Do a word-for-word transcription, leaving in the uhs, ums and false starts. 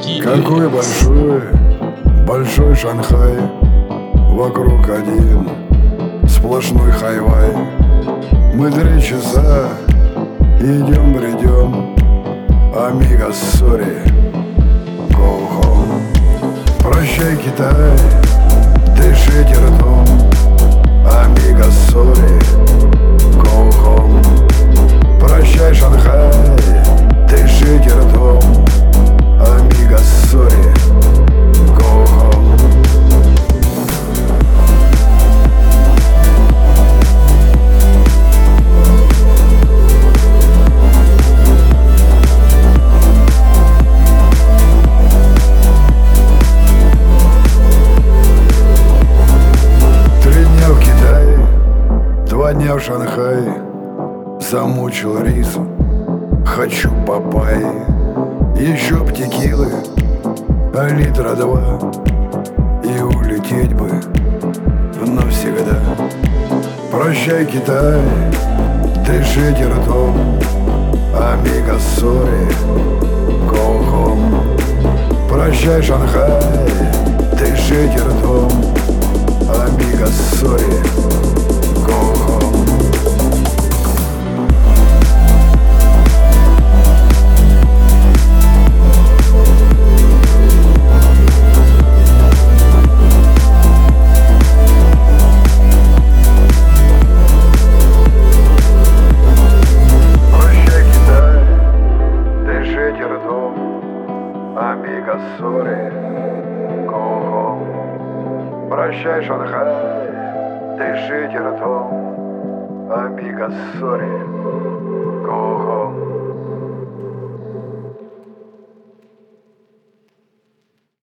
Ди. Какой большой, большой Шанхай, вокруг один сплошной хайвай. Мы три часа идем, бредем, амиго, сори, go home. Прощай, Китай, дышите ртом, амиго, сори, go home. Прощай, Шанхай, дышите ртом, амиго, сори, go home. Три дня в Китае, два дня в Шанхае, замучил рису, хочу папайи, еще б текилы, а литра два, и улететь бы навсегда. Прощай, Китай, дышите ртом, амиго, сори, go home. Прощай, Шанхай, дышите ртом, амиго, сори, go home. Амиго, сори, go home. Прощай, Шанхай, дышите ртом, амиго, сори, go home.